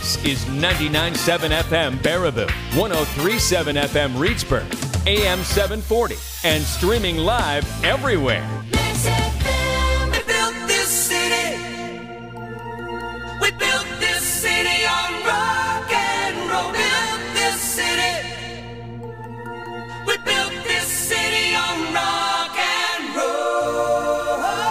This is 99.7 FM Baraboo, 103.7 FM Reedsburg, AM 740, and streaming live everywhere. We built this city. We built this city on rock and roll. Built this city. We built this city on rock and roll.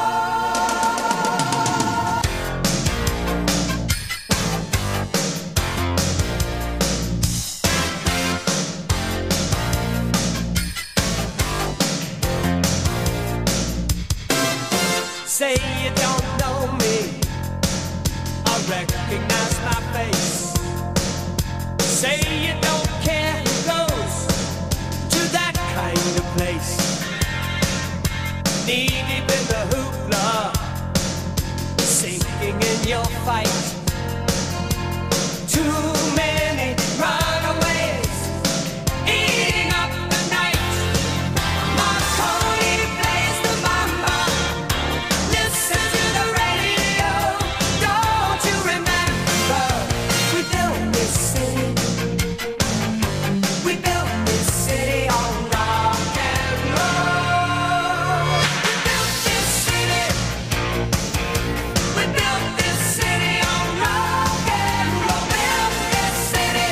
Say you don't know me, I recognize my face. Say you don't care who goes to that kind of place. Knee deep in the hoopla, sinking in your fight. Too many runaways, eating up the night. Marconi plays the mama. Listen to the radio. Don't you remember? We built this city. We built this city on rock and roll. We built this city. We built this city on rock and roll. Built this city.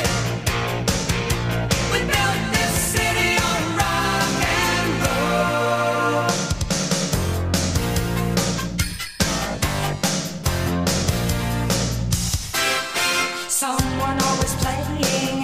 We built this city on rock and roll. Someone always playing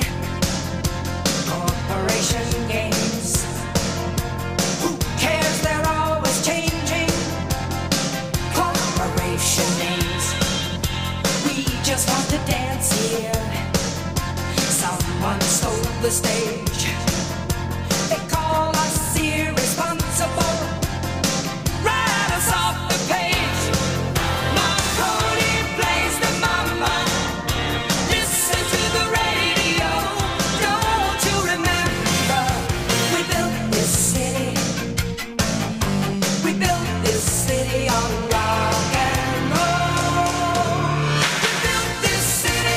corporation games. Who cares? They're always changing corporation names. We just want to dance here. Someone stole the stage. They call us irresponsible. Write us off the page. Marconi plays the mama. Listen to the radio. Don't you remember? We built this city. We built this city on rock and roll. We built this city.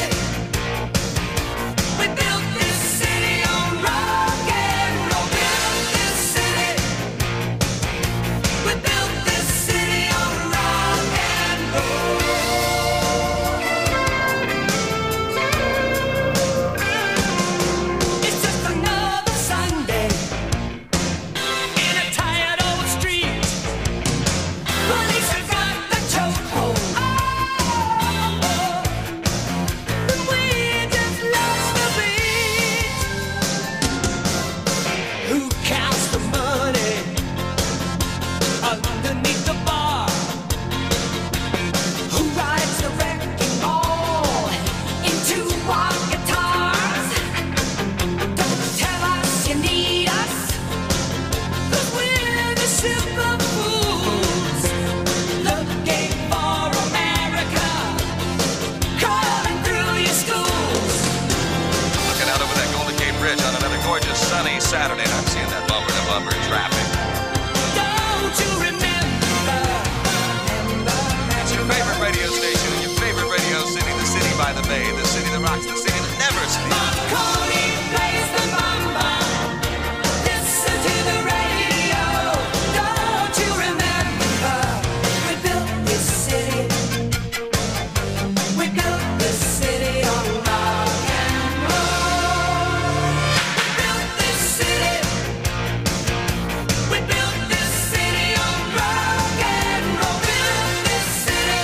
We built this city on rock and roll. Built this city. We built this city on rock and roll. It's just another Sunday in a tired old street. Police have got the chokehold. And we just lost the beat. Who counts the money underneath the bar? Who rides the wrecking ball into our guitars? Don't tell us you need us, 'cause we're the ship of fools, looking for America, crawling through your schools. Looking out over that Golden Gate Bridge on another gorgeous sunny Saturday, and I'm seeing that bumper to bumper traffic. Don't you remember? It's your favorite radio station in your favorite radio city, the city by the bay, the city that rocks, the city that never sleeps. Marconi plays the mama. Listen to the radio. Don't you remember? We built this city. We built this city on rock and roll. We built this city. We built this city on rock and roll. Built this city.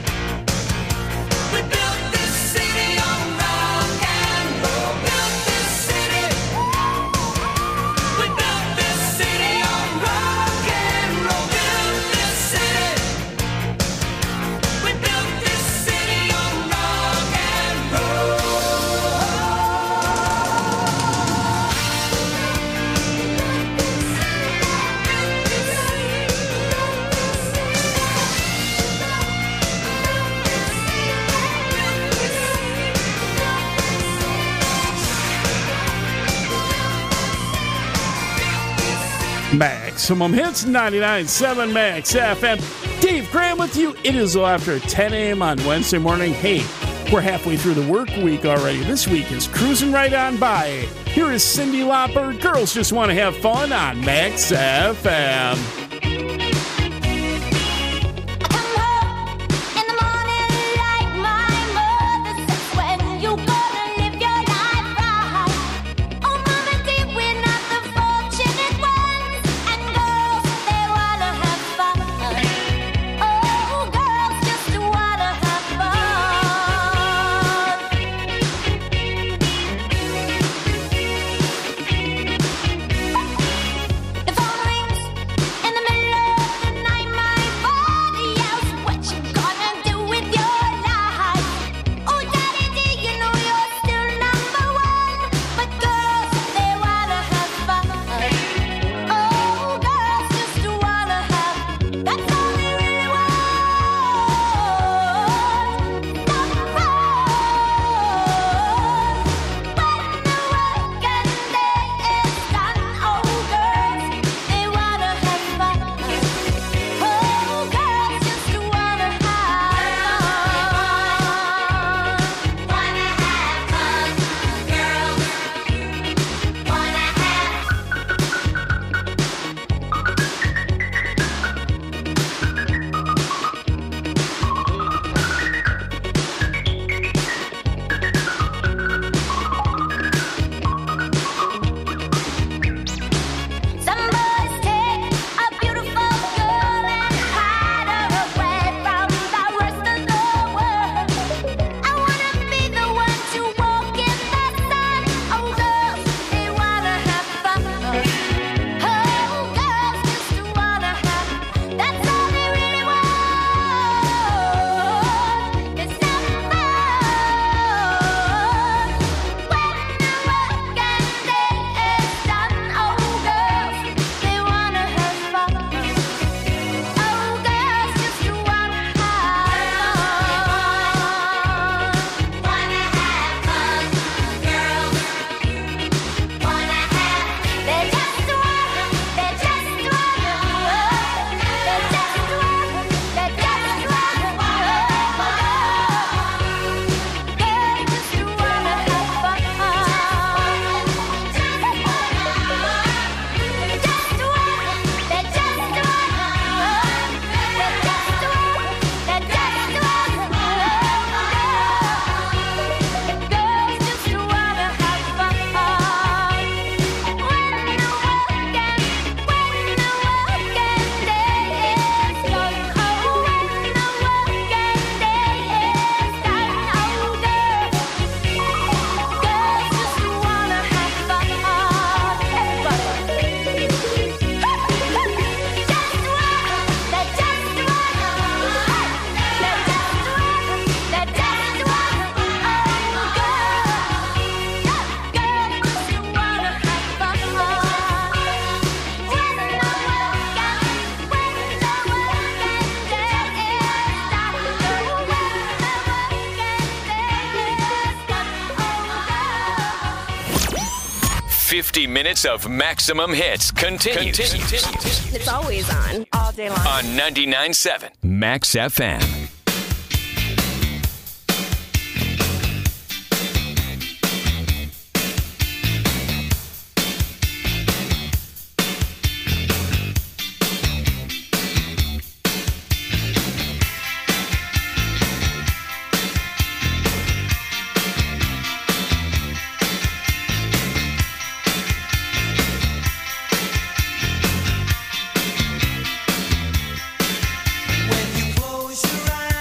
We built this city on rock and roll. Built this city. We built this city on rock and roll. Built this city. We built this city on rock and roll. Maximum Hits 99.7 Max FM. Dave Graham with you. It is after 10 a.m. on Wednesday morning. Hey, We're halfway through the work week already. This week is cruising right on by. Here is Cyndi Lauper. Girls Just Want to Have Fun on Max FM. Minutes of maximum hits continues. It's always on, all day long. On 99.7 Max FM. When you close your eyes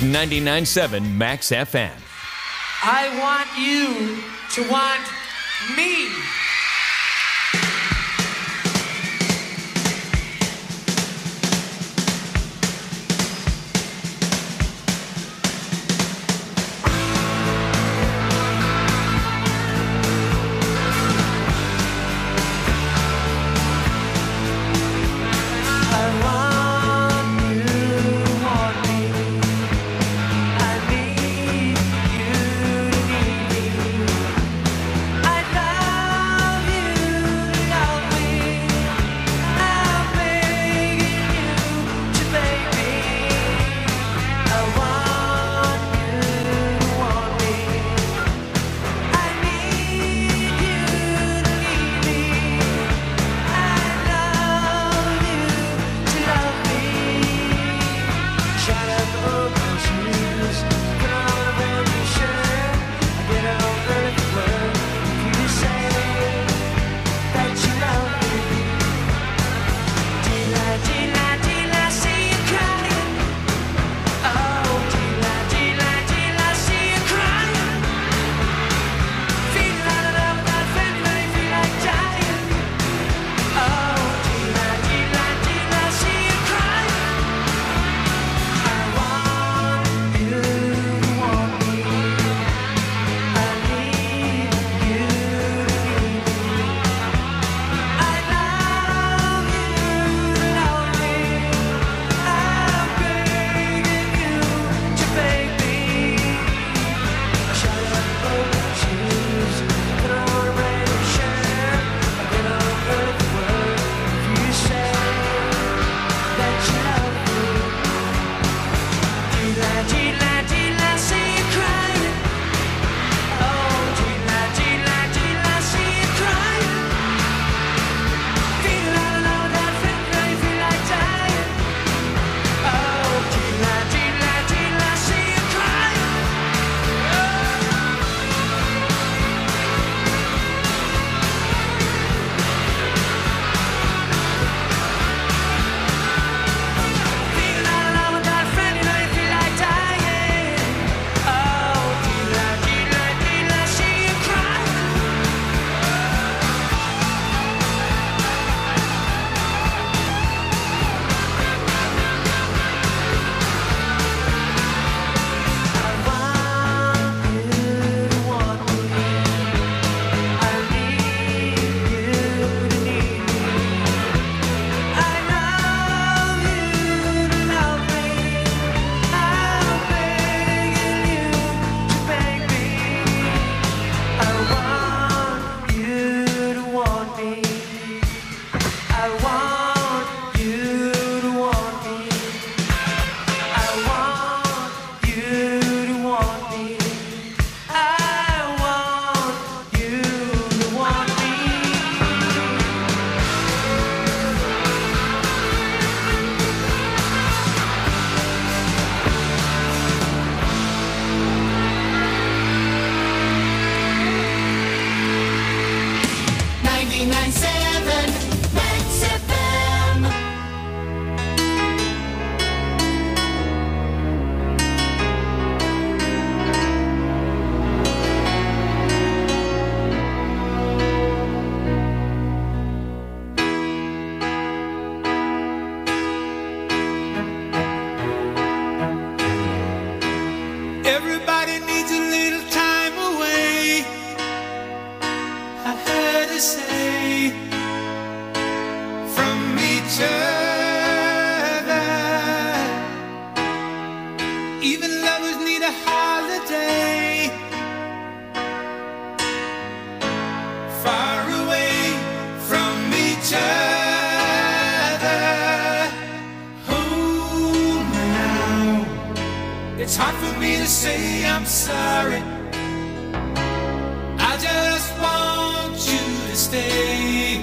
99.7 Max FM. I want you to want me. It's hard for me to say I'm sorry. I just want you to stay.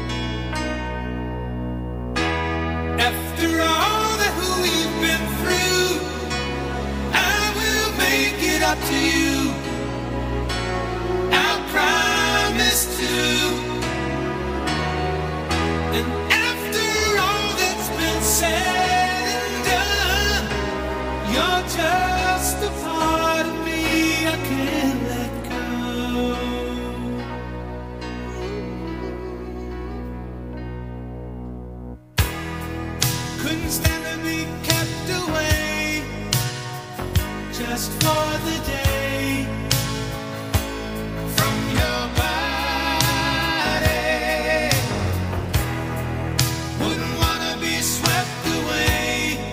After all that we've been through, I will make it up to you. I promise to. And after all that's been said and done, you're just couldn't stand to be kept away just for the day from your body. Wouldn't wanna be swept away,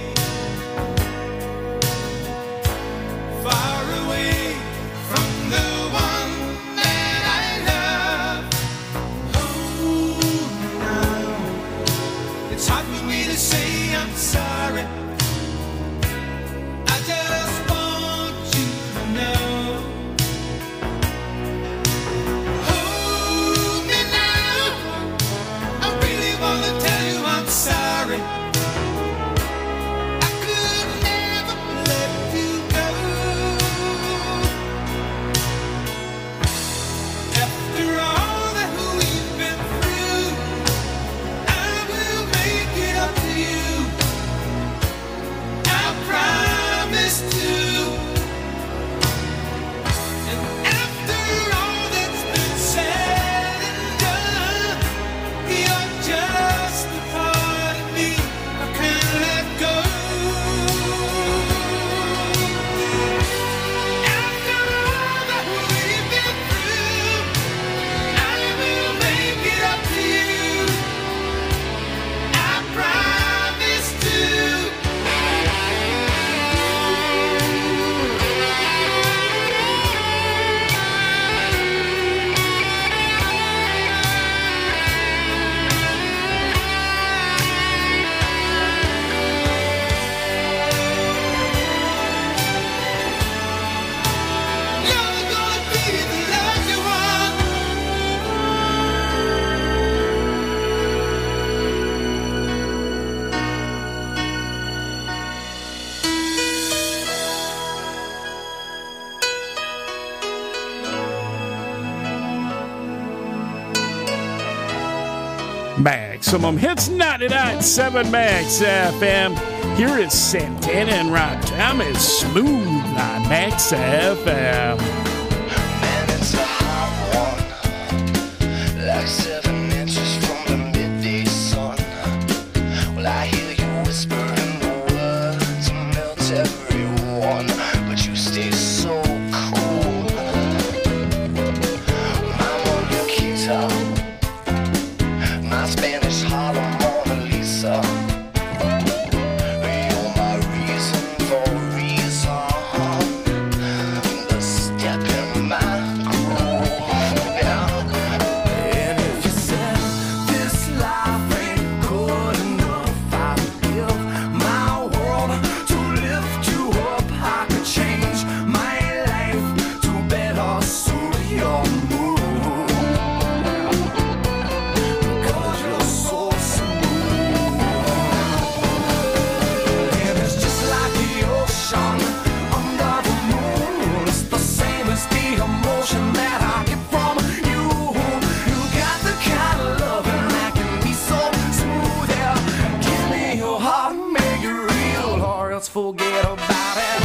far away from the one that I love. Oh, now it's hard for me to say I'm sorry. I just want you to know. Hold me now. I really want to tell you I'm sorry. I could never let you go. After all that we've been through, I will make it up to you. I promise to. And after all that's been said and done, you're just a part of me I can't let go. After all that we've been through, I will make it up to you. I promise to. You're gonna be the lucky one. Maximum Hits 99.7 Max FM. Here is Santana and Rob Thomas, Smooth on Max FM. Man, it's a hot one, like 7 inches from the midday sun. Well, I hear you whispering the words and melt everyone, but you stay so cool. My Mona Lisa, my Spanish Harlem Mona Lisa. You're my reason for reason. The step in my groove now. And if you said this life ain't good enough, I'd give my world to lift you up. I could change my life to better suit your mood. Cause you're so smooth. And it's just like the ocean under the moon. It's the same as the emotion that I get from you. You got the kind of loving that can be so smooth. Yeah, give me your heart and make it real, or else forget about it.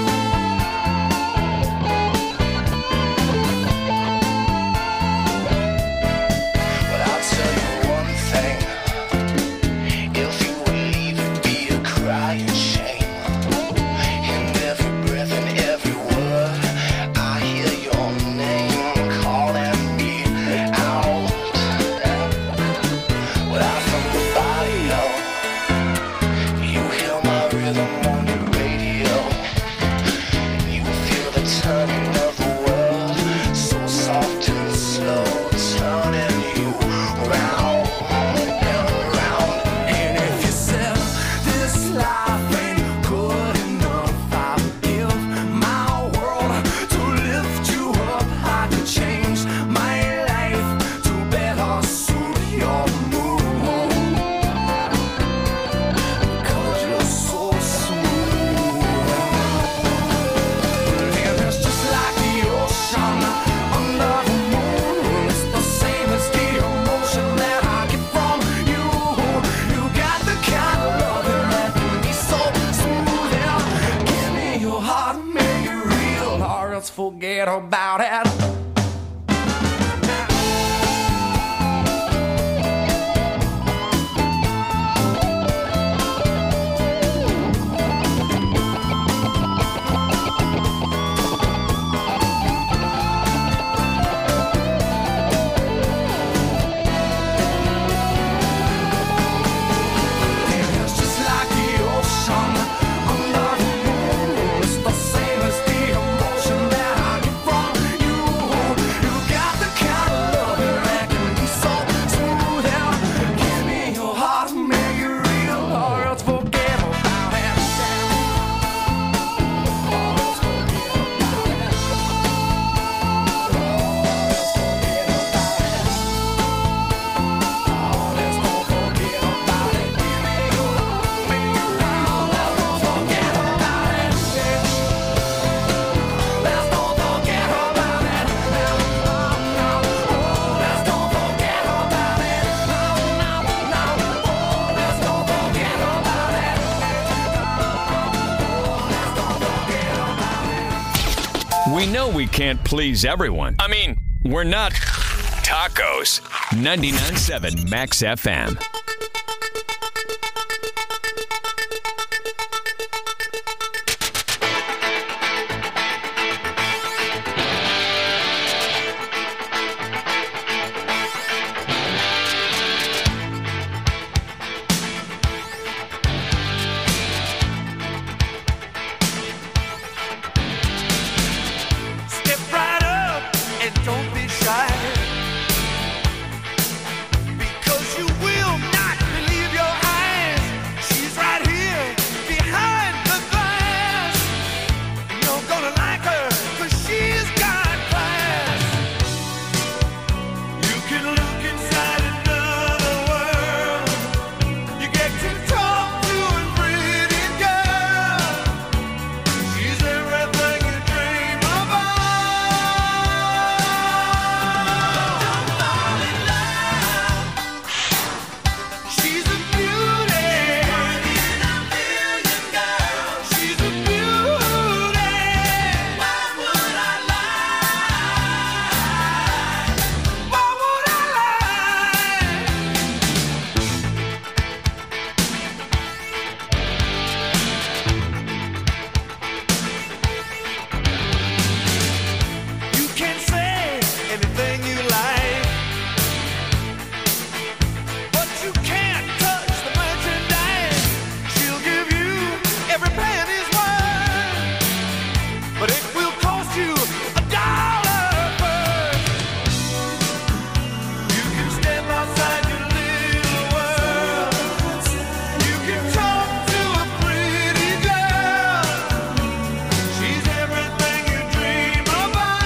But I'll tell you one thing. If you would leave, it'd be a crying shame. In every breath and every word, I hear your name calling me out. Well, I'm from the barrio. You hear my rhythm on your radio. You feel the turning of the world, so soft and slow, turning you round and round. And if you said this life ain't good enough, I'd give my world to lift you up. I could change my life to better suit your mood. Cause you're so smooth. And it's just like the ocean under the moon. It's the same as the emotion that I get from you. You got the kind of loving that can be so smooth. Yeah, give me your heart and make it real, or else forget about it. We know we can't please everyone. I mean, we're not tacos. 99.7 Max FM. Step right up and don't be shy, because you will not believe your eyes. She's right here behind the glass. You're gonna like her, 'cause she's got class. You can look inside another world. You get to talk to a pretty girl. She's everything you dream about. Don't fall in love. She's a beauty. One in a million girls. She's a beauty. Why would I lie? Why would I lie? You can say anything you like, but you can't touch the merchandise. She'll give you every penny's worth, but it will cost you $1 first. You can step outside your little world. You can talk to a pretty girl. She's everything you dream about.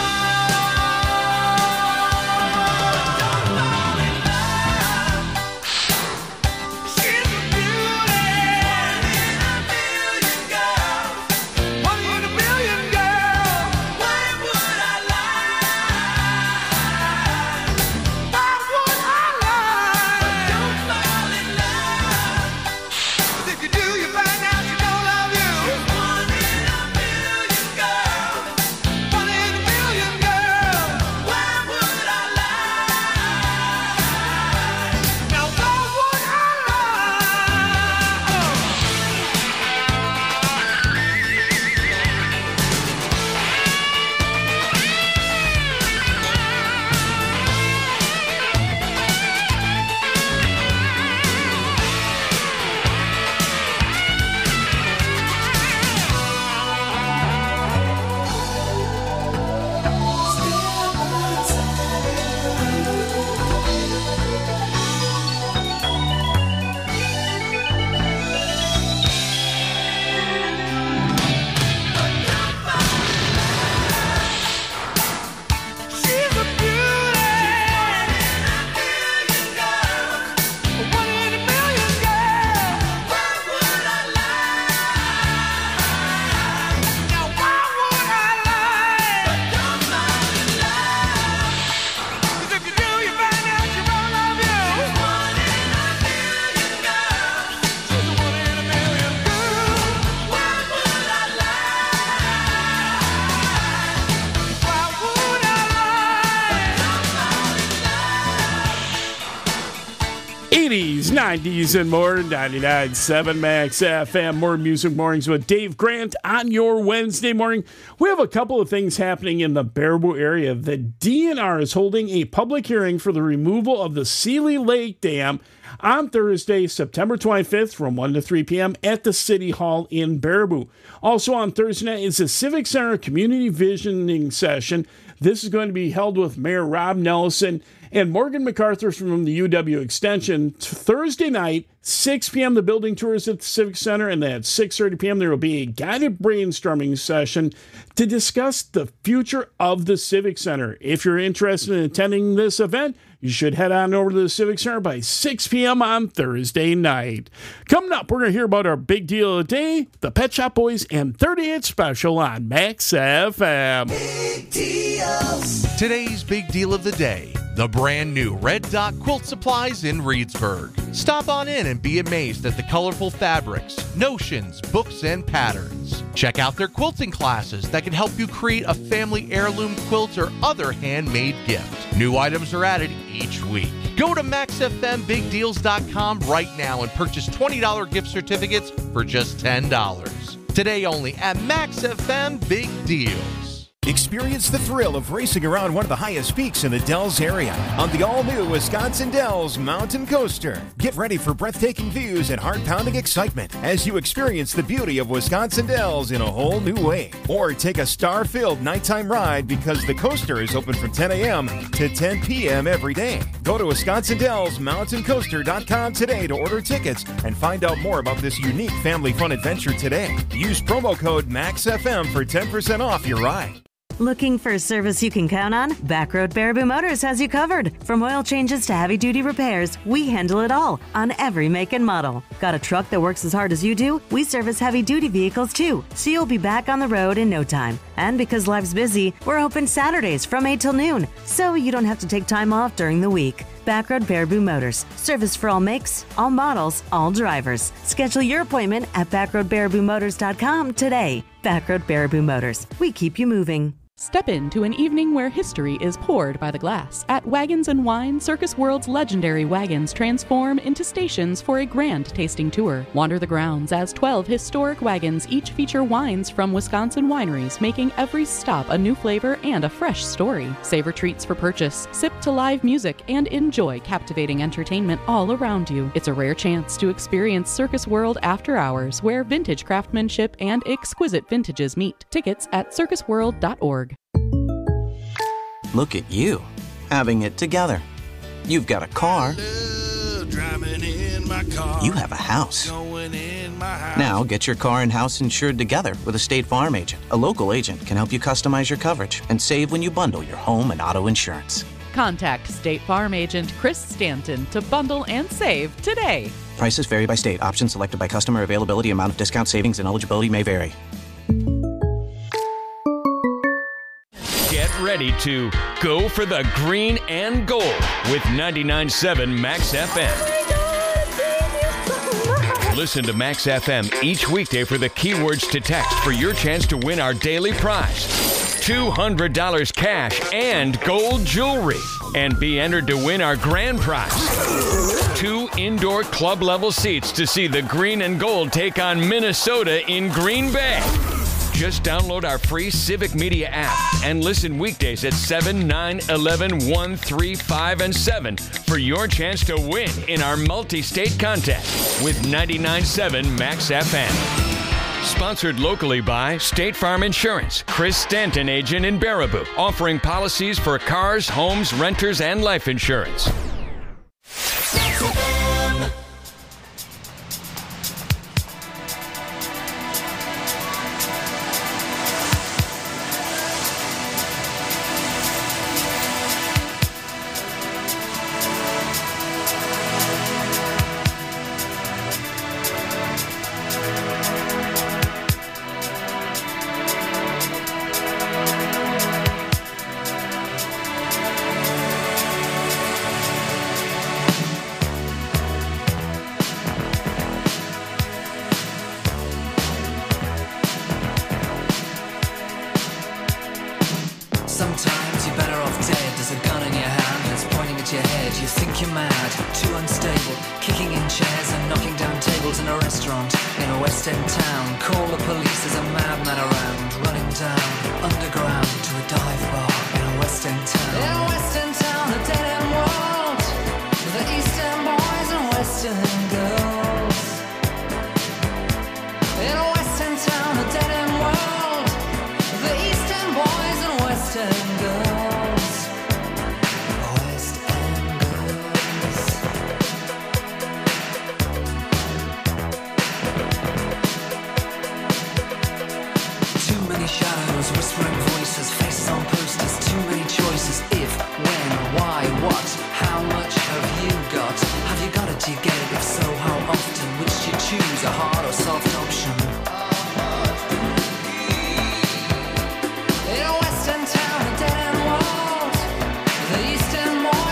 Don't fall in love. She's a beauty. One in a million girls. One in a million girls. Why would I lie? Why would I lie? Don't fall in love. 'Cause if you do, you find out she don't love you. One in a million girls. One in a million girls. Why would I lie? Now why would I lie? She's a beauty. One in a million girls. Why would I lie? Now why would I lie? Don't fall in love. 'Cause if you do, you find out she don't love you. One in a million girls. She's a one in a million girl. Why would I lie? Why would I lie? Don't fall in love. 80s, 90s, and more. 99.7 Max FM. More Music Mornings with Dave Grant on your Wednesday morning. We have a couple of things happening in the Baraboo area. The DNR is holding a public hearing for the removal of the Seeley Lake Dam on Thursday, September 25th from 1 to 3 p.m. at the City Hall in Baraboo. Also on Thursday night is the Civic Center Community Visioning Session. This is going to be held with Mayor Rob Nelson and Morgan MacArthur from the UW Extension. Thursday night, 6 p.m., the building tours at the Civic Center, and then at 6:30 p.m., there will be a guided brainstorming session to discuss the future of the Civic Center. If you're interested in attending this event, you should head on over to the Civic Center by 6 p.m. on Thursday night. Coming up, we're going to hear about our big deal of the day, the Pet Shop Boys and 38 Special on Max FM. Today's big deal of the day The brand new Red Dot Quilt Supplies in Reedsburg. Stop on in and be amazed at the colorful fabrics, notions, books, and patterns. Check out their quilting classes that can help you create a family heirloom quilt or other handmade gift. New items are added each week. Go to MaxFMBigDeals.com right now and purchase $20 gift certificates for just $10. Today only at Max FM Big Deals. Experience the thrill of racing around one of the highest peaks in the Dells area on the all-new Wisconsin Dells Mountain Coaster. Get ready for breathtaking views and heart-pounding excitement as you experience the beauty of Wisconsin Dells in a whole new way. Or take a star-filled nighttime ride because the coaster is open from 10 a.m. to 10 p.m. every day. Go to WisconsinDellsMountainCoaster.com today to order tickets and find out more about this unique family fun adventure today. Use promo code MAXFM for 10% off your ride. Looking for a service you can count on? Backroad Baraboo Motors has you covered. From oil changes to heavy-duty repairs, we handle it all on every make and model. Got a truck that works as hard as you do? We service heavy-duty vehicles too, so you'll be back on the road in no time. And because life's busy, we're open Saturdays from 8 till noon, so you don't have to take time off during the week. Backroad Baraboo Motors. Service for all makes, all models, all drivers. Schedule your appointment at backroadbaraboo-motors.com today. Backroad Baraboo Motors. We keep you moving. Step into an evening where history is poured by the glass. At Wagons and Wine, Circus World's legendary wagons transform into stations for a grand tasting tour. Wander the grounds as 12 historic wagons each feature wines from Wisconsin wineries, making every stop a new flavor and a fresh story. Savor treats for purchase, sip to live music, and enjoy captivating entertainment all around you. It's a rare chance to experience Circus World after hours, where vintage craftsmanship and exquisite vintages meet. Tickets at circusworld.org. Look at you, having it together. You've got a car. You have a house. Now get your car and house insured together with a State Farm agent. A local agent can help you customize your coverage and save when you bundle your home and auto insurance. Contact State Farm agent Chris Stanton to bundle and save today. Prices vary by state. Options selected by customer. Availability, amount of discount, savings, and eligibility may vary. Get ready to go for the green and gold with 99.7 Max FM. Listen to Max FM each weekday for the keywords to text for your chance to win our daily prize. $200 cash and gold jewelry. And be entered to win our grand prize. 2 indoor club level seats to see the green and gold take on Minnesota in Green Bay. Just download our free Civic Media app and listen weekdays at 7, 9, 11, 1, 3, 5, and 7 for your chance to win in our multi-state contest with 99.7 Max FM. Sponsored locally by State Farm Insurance, Chris Stanton, agent in Baraboo, offering policies for cars, homes, renters, and life insurance. Sometimes you're better off dead. There's a gun in your hand and it's pointing at your head. You think you're mad, too unstable, kicking in chairs and knocking down tables in a restaurant in a West End town. Call the police, there's a madman around, running down underground to a dive bar in a West End town. In a West End town, a dead end world, the East End boys and West End girls. In a West End town, a dead end world, the East End boys and West End girls. West End girls. Too many shadows, whispering voices, faces on posters, too many choices. If, when, why, what, how much have you got? Have you got it, do you get it? If so, how often? Which do you choose, a hard or soft option? In a West End town, a dead end world, the East End boys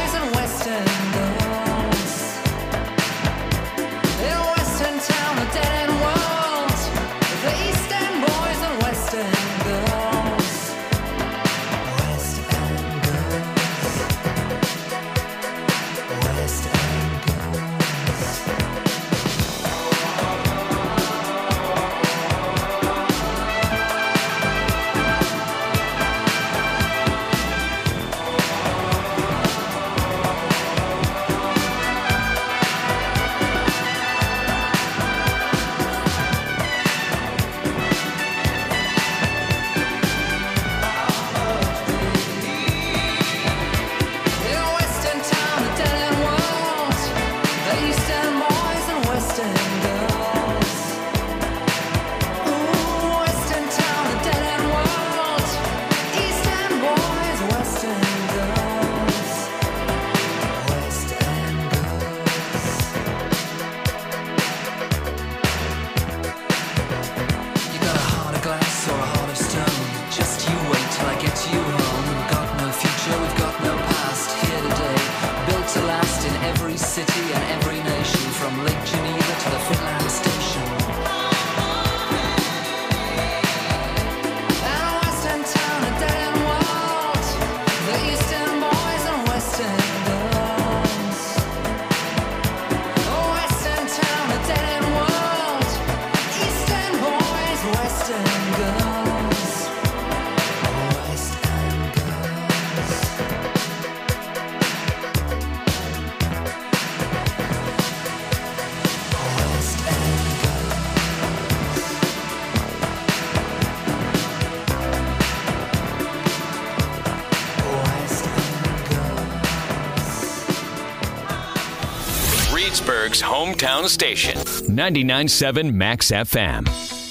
Pittsburgh's hometown station, 99.7 Max FM.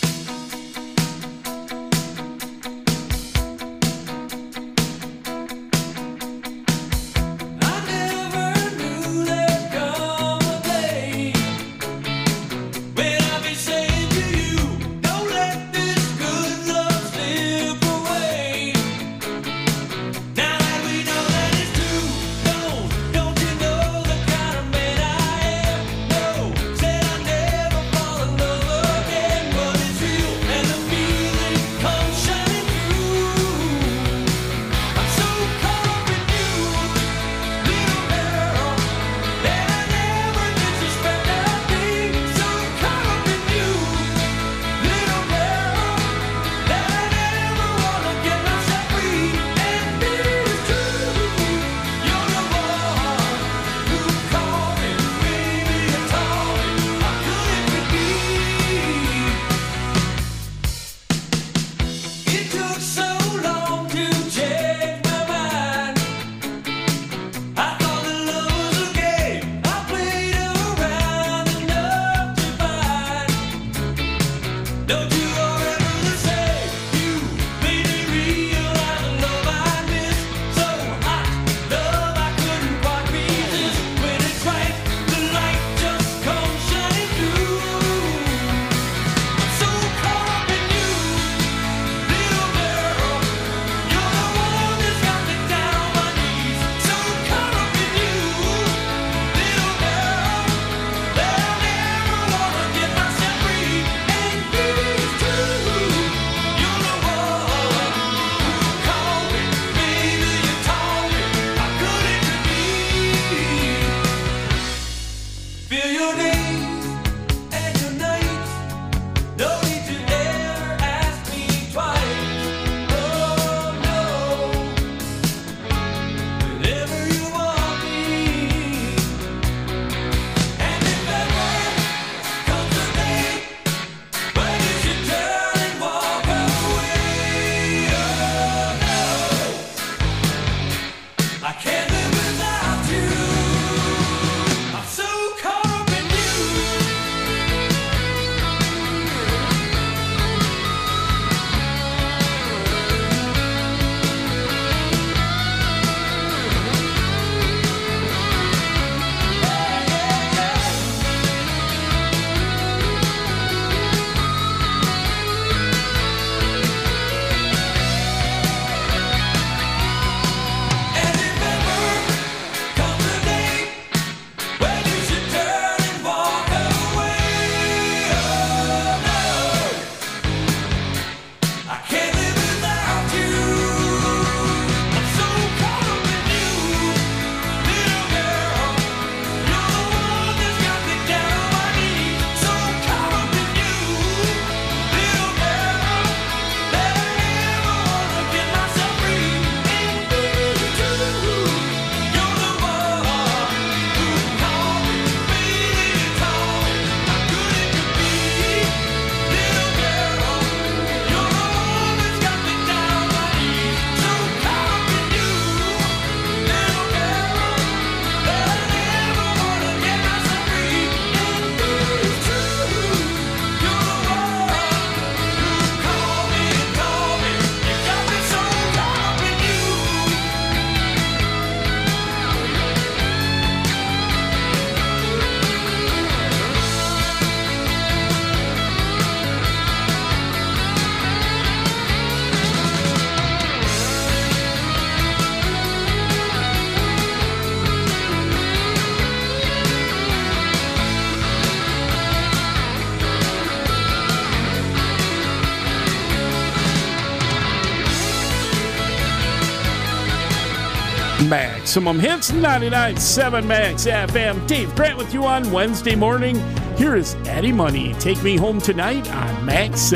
Maximum Hits, 99.7 Max FM. Dave Grant with you on Wednesday morning. Here is Eddie Money. Take Me Home Tonight on Max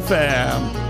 FM.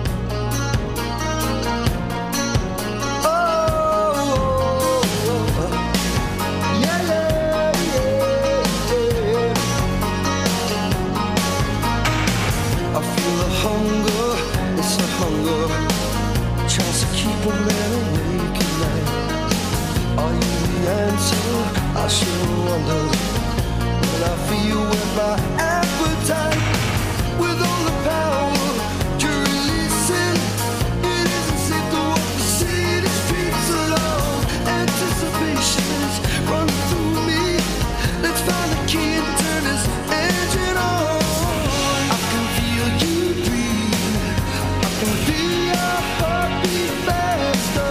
I sure wonder when I feel feel with my appetite, with all the power you're releasing. It isn't safe to walk the city streets alone. Anticipation is running through me. Let's find the key and turn this engine on. I can feel you breathe. I can feel your heartbeat faster.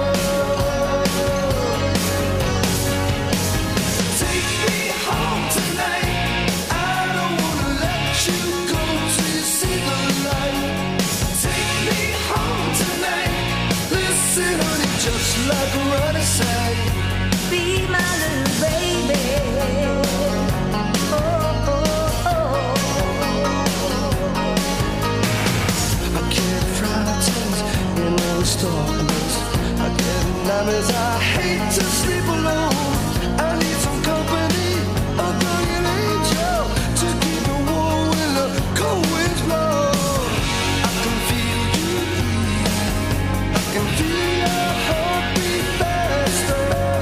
Take me home tonight. I don't wanna let you go till you see the light. Take me home tonight. Listen, honey, just like a running sight. Be my little baby. Oh, oh, oh. I get frightened in all this darkness. I get nightmares. I hate to sleep alone. I need some company, a guardian angel to keep me warm when the cold winds blow. I can feel you breathe. I can feel your heartbeat faster.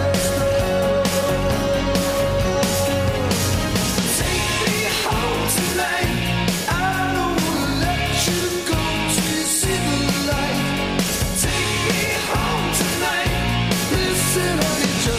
Take me home tonight. I don't wanna let you go till you see the light. Take me home tonight. Listen, honey, just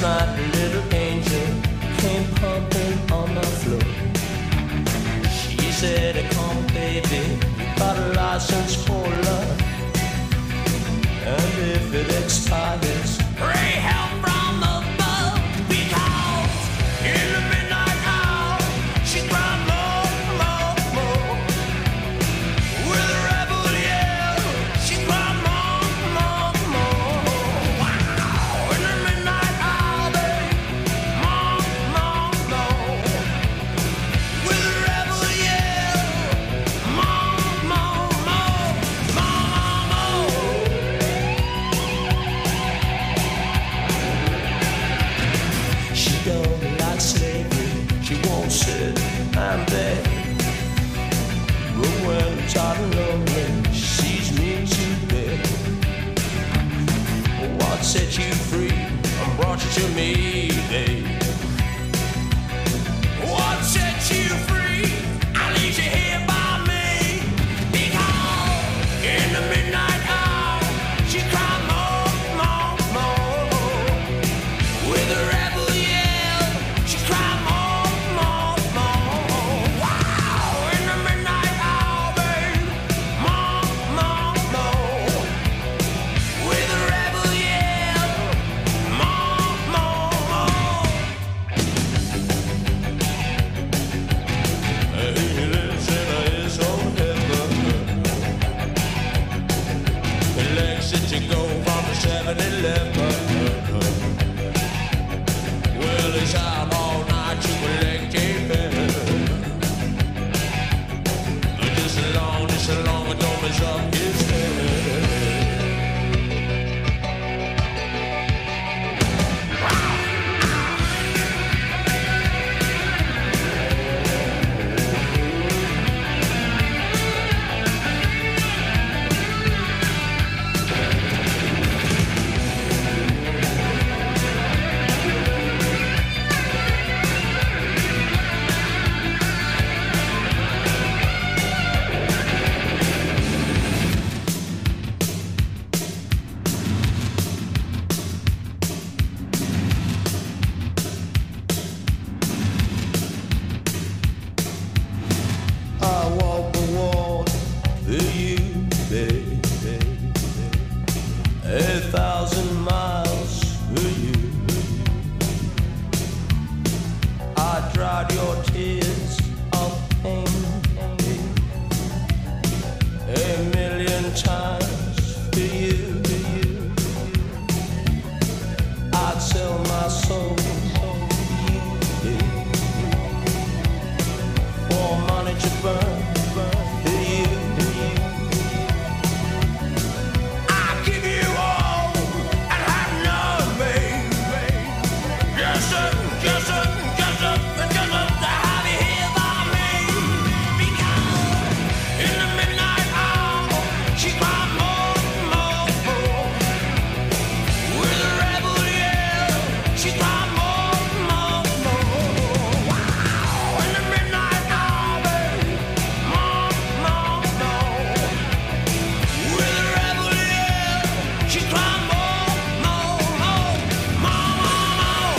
night, a little angel came pumping on the floor. She said, come on, baby, you got a license for love. And if it expires, pray help from above. Because in the midnight hour, she cried more, more, more. With a rebel yell, she cried more, more, more. Wow! In the midnight hour, babe, more, more, more. With a rebel yell, more, more, more, more, more. She don't like slavery, she won't sit and beg. But when I'm tired and lonely, she sees me to bed. What set you free and brought you to me, babe? What set you free and leaves you here by me? Because in the midnight hour, she cried more, more, more. With a rebel yell, she cried more, more, more. Wow! In the midnight hour, babe, more, more, more. With a rebel yell, more, more, more. He lives in his own heaven. He likes it to go from the 7-Eleven. Well, he's out all night to collect a pen. Just as long as don't mess up his head. I walk the walk for you, baby. 1,000 miles for you. I dried your tears of pain 1,000,000 times for you. I'd sell my soul for you, baby. For money to burn for you. I give you all and have none, babe. Just to have you here by me. Because in the midnight hour, she cried more, more, more. With a rebel yell, she cried more, more, more. Wow! In the midnight hour, babe, more, more, more. With a rebel yell, she cried more, more, more, more, more.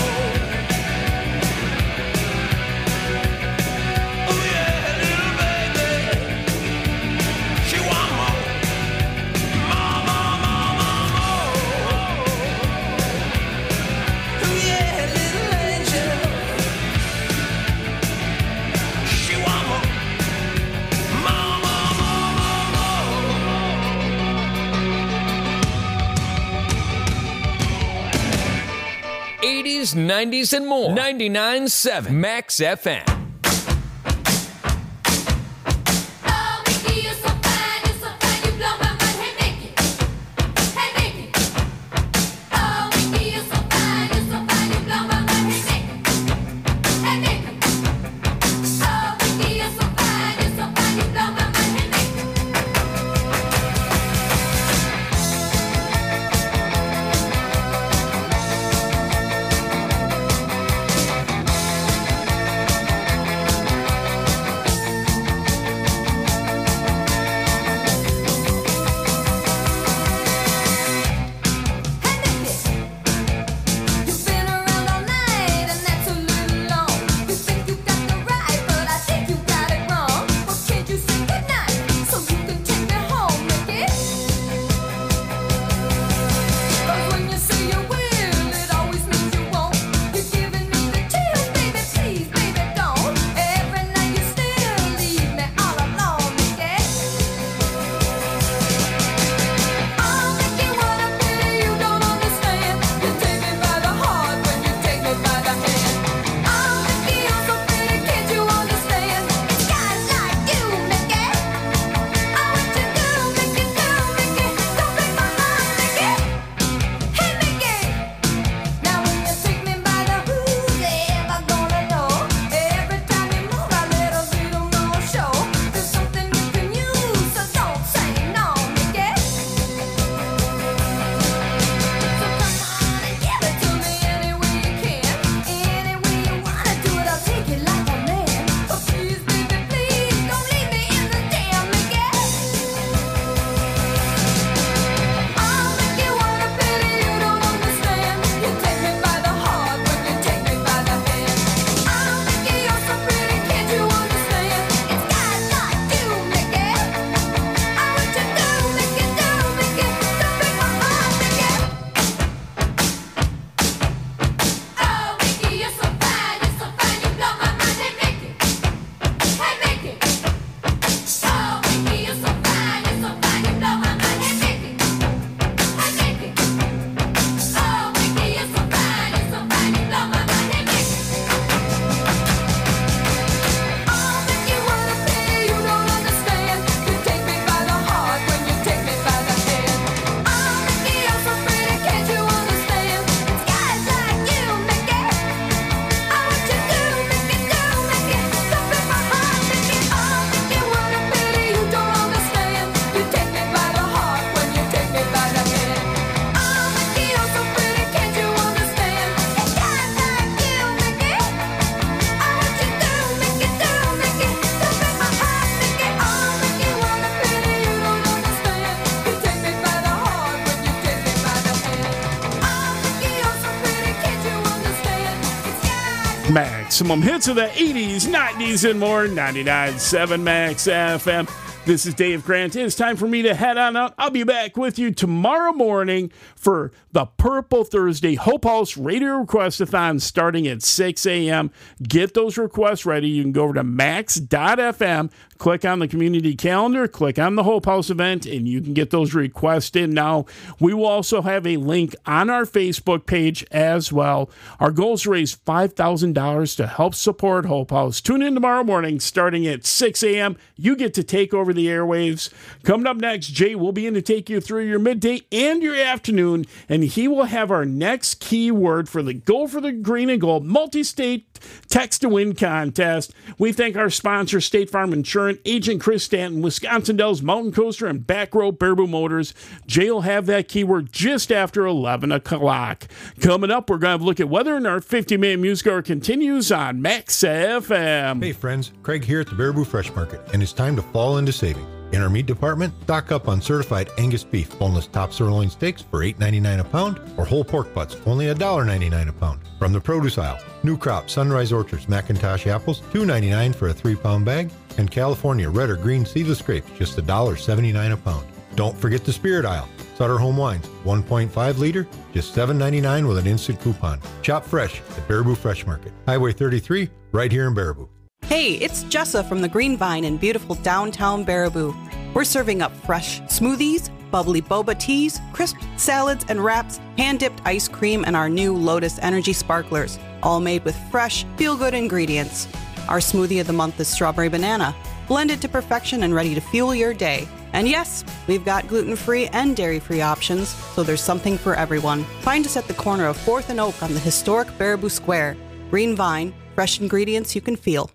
Oh yeah, little baby, she want more, more, more, more, more, more. Oh yeah, little angel, she want more, more, more, more, more. 80s, 90s, and more. 99.7 Max FM. Maximum hits of the 80s, 90s, and more. 99.7 Max FM. This is Dave Grant. It's time for me to head on out. I'll be back with you tomorrow morning for the Purple Thursday Hope House Radio Request-a-thon starting at 6 a.m. Get those requests ready. You can go over to max.fm, click on the community calendar, click on the Hope House event, and you can get those requests in now. We will also have a link on our Facebook page as well. Our goal is to raise $5,000 to help support Hope House. Tune in tomorrow morning starting at 6 a.m. You get to take over the airwaves. Coming up next, Jay will be in to take you through your midday and your afternoon, and he will have our next keyword for the Go for the Green and Gold multi-state text to win contest. We thank our sponsor, State Farm Insurance, Agent Chris Stanton, Wisconsin Dells Mountain Coaster, and Back Row Baraboo Motors. Jay will have that keyword just after 11 o'clock. Coming up, we're going to have a look at weather, and our 50-minute music hour continues on Max FM. Hey friends, Craig here at the Baraboo Fresh Market, and it's time to fall into saving. In our meat department, stock up on certified Angus beef, boneless top sirloin steaks for $8.99 a pound, or whole pork butts, only $1.99 a pound. From the produce aisle, New Crop Sunrise Orchards McIntosh apples, $2.99 for a 3-pound bag, and California red or green seedless grapes, just $1.79 a pound. Don't forget the spirit aisle, Sutter Home Wines, 1.5 liter, just $7.99 with an instant coupon. Shop fresh at Baraboo Fresh Market, Highway 33, right here in Baraboo. Hey, it's Jessa from the Green Vine in beautiful downtown Baraboo. We're serving up fresh smoothies, bubbly boba teas, crisp salads and wraps, hand-dipped ice cream, and our new Lotus Energy Sparklers, all made with fresh, feel-good ingredients. Our smoothie of the month is strawberry banana, blended to perfection and ready to fuel your day. And yes, we've got gluten-free and dairy-free options, so there's something for everyone. Find us at the corner of 4th and Oak on the historic Baraboo Square. Green Vine, fresh ingredients you can feel.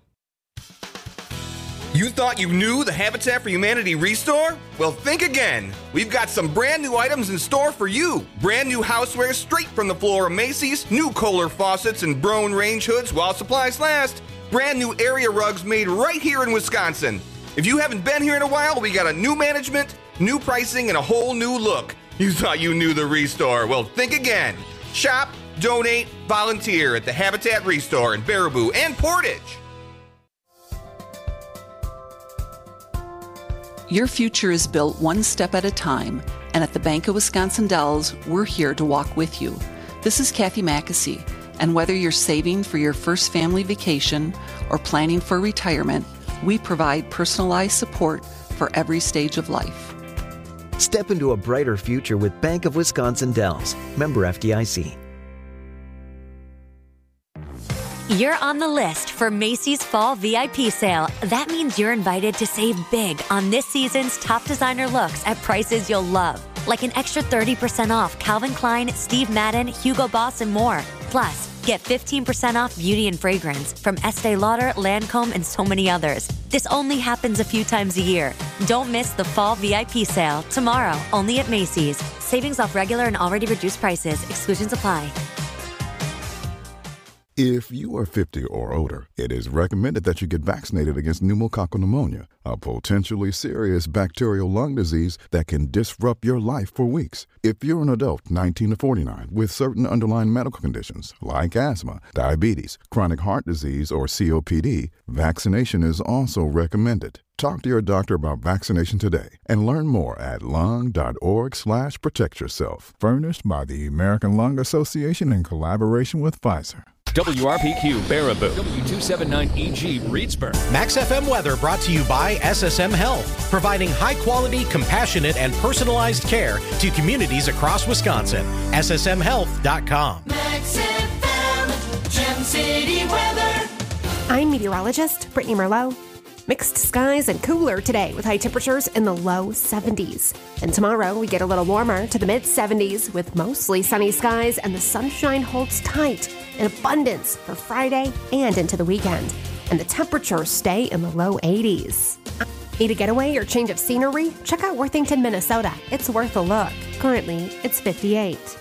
You thought you knew the Habitat for Humanity Restore? Well, think again. We've got some brand new items in store for you. Brand new houseware straight from the floor of Macy's, new Kohler faucets and Broan range hoods while supplies last. Brand new area rugs made right here in Wisconsin. If you haven't been here in a while, we got a new management, new pricing, and a whole new look. You thought you knew the Restore? Well, think again. Shop, donate, volunteer at the Habitat Restore in Baraboo and Portage. Your future is built one step at a time, and at the Bank of Wisconsin Dells, we're here to walk with you. This is Kathy Mackesy, and whether you're saving for your first family vacation or planning for retirement, we provide personalized support for every stage of life. Step into a brighter future with Bank of Wisconsin Dells. Member FDIC. You're on the list for Macy's Fall VIP Sale. That means you're invited to save big on this season's top designer looks at prices you'll love, like an extra 30% off Calvin Klein, Steve Madden, Hugo Boss, and more. Plus, get 15% off beauty and fragrance from Estee Lauder, Lancome, and so many others. This only happens a few times a year. Don't miss the Fall VIP Sale tomorrow, only at Macy's. Savings off regular and already reduced prices. Exclusions apply. If you are 50 or older, it is recommended that you get vaccinated against pneumococcal pneumonia, a potentially serious bacterial lung disease that can disrupt your life for weeks. If you're an adult 19 to 49 with certain underlying medical conditions like asthma, diabetes, chronic heart disease, or COPD, vaccination is also recommended. Talk to your doctor about vaccination today and learn more at lung.org/protectyourself. Furnished by the American Lung Association in collaboration with Pfizer. WRPQ Baraboo, W279EG Reedsburg. Max FM weather brought to you by SSM Health, providing high-quality, compassionate, and personalized care to communities across Wisconsin. SSMHealth.com. Max FM, Gem City weather. I'm meteorologist Brittany Merlot. Mixed skies and cooler today with high temperatures in the low 70s. And tomorrow we get a little warmer to the mid-70s with mostly sunny skies, and the sunshine holds tight in abundance for Friday and into the weekend. And the temperatures stay in the low 80s. Need a getaway or change of scenery? Check out Worthington, Minnesota. It's worth a look. Currently, it's 58.